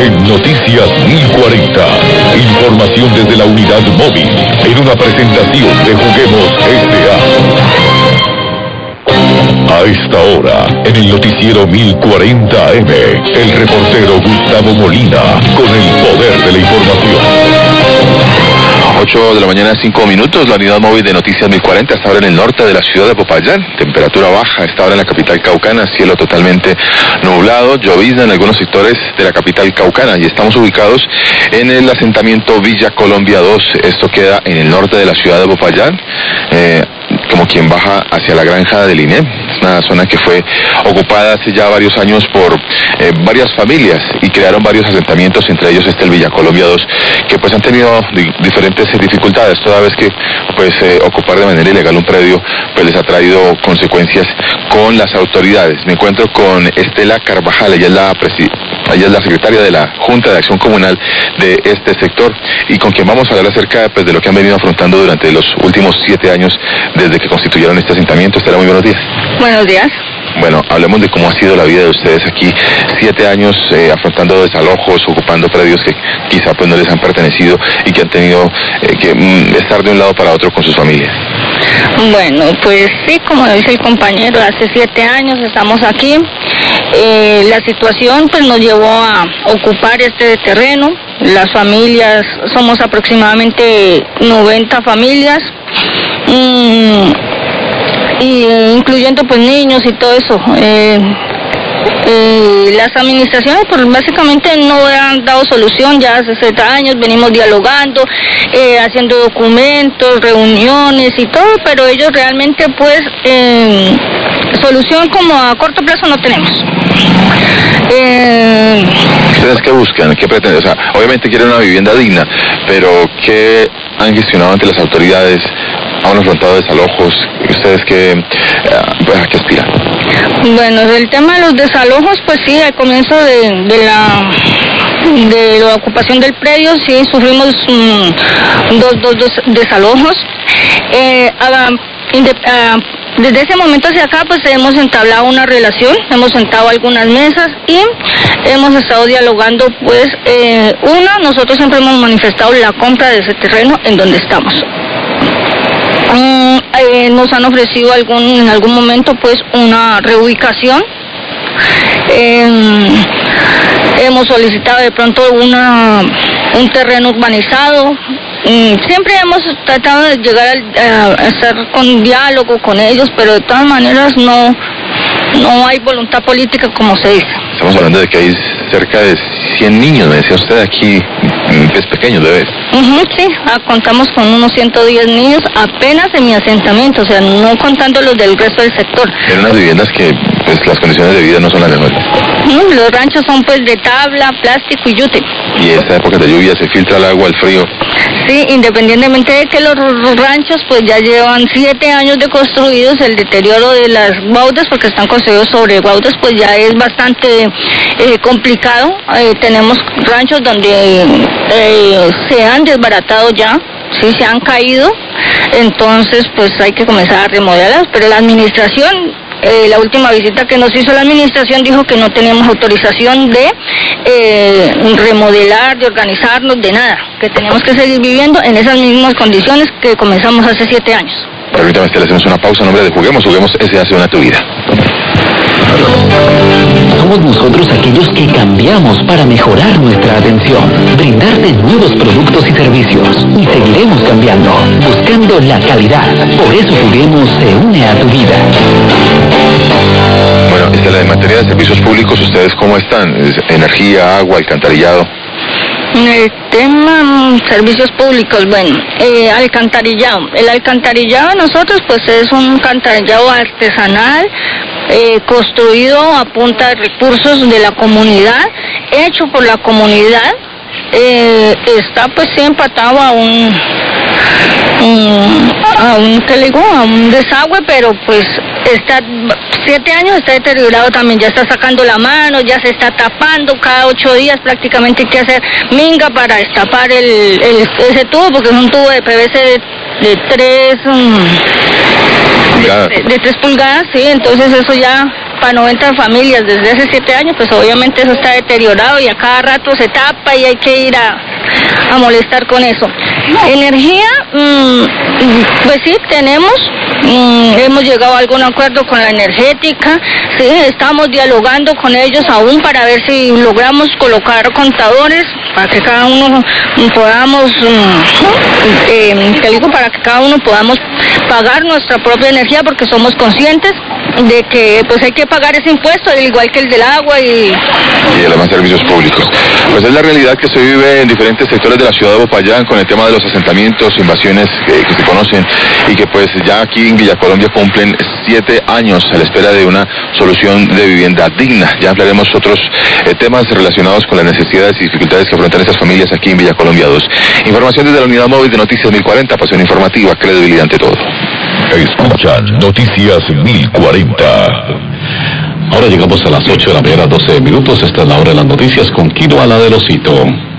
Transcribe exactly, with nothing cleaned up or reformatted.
En Noticias mil cuarenta, información desde la unidad móvil, en una presentación de Juguemos S A. A esta hora, en el noticiero mil cuarenta A M, el reportero Gustavo Molina, con el poder de la información. ocho de la mañana, cinco minutos, la unidad móvil de Noticias mil cuarenta está ahora en el norte de la ciudad de Popayán. Temperatura baja, está ahora en la capital caucana, cielo totalmente nublado, llovizna en algunos sectores de la capital caucana, y estamos ubicados en el asentamiento Villa Colombia dos. Esto queda en el norte de la ciudad de Popayán, eh, como quien baja hacia la granja del I N E M. Es una zona que fue ocupada hace ya varios años por eh, varias familias y crearon varios asentamientos, entre ellos este el Villa Colombia dos, que pues han tenido di diferentes dificultades, toda vez que pues eh, ocupar de manera ilegal un predio pues les ha traído consecuencias con las autoridades. Me encuentro con Estela Carvajal, ella es la ella es la secretaria de la Junta de Acción Comunal de este sector, y con quien vamos a hablar acerca pues, de lo que han venido afrontando durante los últimos siete años desde que constituyeron este asentamiento. Estela, muy buenos días. Buenos días. Bueno, hablemos de cómo ha sido la vida de ustedes aquí, siete años eh, afrontando desalojos, ocupando predios que quizá pues no les han pertenecido y que han tenido eh, que mm, estar de un lado para otro con sus familias. Bueno, pues sí, como dice el compañero, hace siete años estamos aquí. Eh, la situación pues nos llevó a ocupar este terreno. Las familias, somos aproximadamente noventa familias. Mm, y incluyendo pues niños y todo eso. Eh, eh, las administraciones pues básicamente no han dado solución. Ya hace siete años venimos dialogando, eh, haciendo documentos, reuniones y todo, pero ellos realmente pues eh, solución como a corto plazo no tenemos. Eh, ¿Ustedes qué buscan? ¿Qué pretenden? O sea, obviamente quieren una vivienda digna, pero ¿qué han gestionado ante las autoridades? ¿Han afrontado desalojos? ¿Ustedes qué, pues, a qué aspiran? Bueno, el tema de los desalojos, pues sí, al comienzo de, de la de la ocupación del predio, sí, sufrimos um, dos, dos, dos desalojos. Eh, a, a, Desde ese momento hacia acá pues hemos entablado una relación, hemos sentado algunas mesas y hemos estado dialogando pues, eh, una, nosotros siempre hemos manifestado la compra de ese terreno en donde estamos. Mm, eh, nos han ofrecido algún, en algún momento pues una reubicación. Eh, hemos solicitado de pronto una, un terreno urbanizado. Siempre hemos tratado de llegar a, a estar con diálogo con ellos, pero de todas maneras no, no hay voluntad política, como se dice. Estamos hablando de que hay cerca de cien niños, me decía usted, aquí, es pequeños, bebés. Uh-huh, sí, ah, contamos con unos ciento diez niños apenas en mi asentamiento, o sea, no contando los del resto del sector. En unas viviendas que pues las condiciones de vida no son las mejores. Uh-huh, los ranchos son pues de tabla, plástico y yute. Y esta época de lluvia se filtra el agua, el frío. Sí, independientemente de que los ranchos pues ya llevan siete años de construidos, el deterioro de las baudas, porque están construidos sobre baudas, pues ya es bastante eh, complicado. Eh, tenemos ranchos donde eh, se han desbaratado ya, sí, se han caído, entonces pues hay que comenzar a remodelar, pero la administración... Eh, la última visita que nos hizo la administración dijo que no tenemos autorización de eh, remodelar, de organizarnos, de nada, que tenemos que seguir viviendo en esas mismas condiciones que comenzamos hace siete años. Permítame, le hacemos una pausa en nombre de Juguemos. Juguemos S A hace una tu vida. Somos nosotros aquellos que cambiamos para mejorar nuestra atención, brindarte nuevos productos y servicios, y seguiremos cambiando, buscando la calidad. Por eso Juguemos se une a tu vida. Bueno, Estela, en materia de servicios públicos, ¿ustedes cómo están? Energía, agua, alcantarillado. El tema servicios públicos, bueno, eh, alcantarillado. El alcantarillado de nosotros pues es un alcantarillado artesanal, eh, construido a punta de recursos de la comunidad, hecho por la comunidad. Eh, está pues siempre atado a un, un a un ¿qué le digo? A un desagüe, pero pues está siete años, está deteriorado también, ya está sacando la mano, ya se está tapando cada ocho días, prácticamente hay que hacer minga para destapar el, el ese tubo, porque es un tubo de P V C de, de tres um, de, de, de tres pulgadas, sí, entonces eso ya para noventa familias desde hace siete años, pues obviamente eso está deteriorado y a cada rato se tapa y hay que ir a, a molestar con eso. Energía, mmm, pues sí, tenemos, mmm, hemos llegado a algún acuerdo con la energética, sí, estamos dialogando con ellos aún para ver si logramos colocar contadores para que cada uno podamos, eh, te digo, para que cada uno podamos pagar nuestra propia energía, porque somos conscientes de que pues hay que pagar ese impuesto, al igual que el del agua y... y de los demás servicios públicos. Pues es la realidad que se vive en diferentes sectores de la ciudad de Popayán con el tema de los asentamientos, invasiones que, que se conocen y que pues ya aquí en Villa Colombia cumplen siete años a la espera de una solución de vivienda digna. Ya hablaremos otros eh, temas relacionados con las necesidades y dificultades que afrontan estas familias aquí en Villa Colombia dos. Información desde la unidad móvil de Noticias mil cuarenta, pasión informativa, credibilidad ante todo. Escuchan Noticias mil cuarenta. Ahora llegamos a las ocho de la mañana, doce minutos. Esta es la hora de las noticias con Kino Ala del Osito.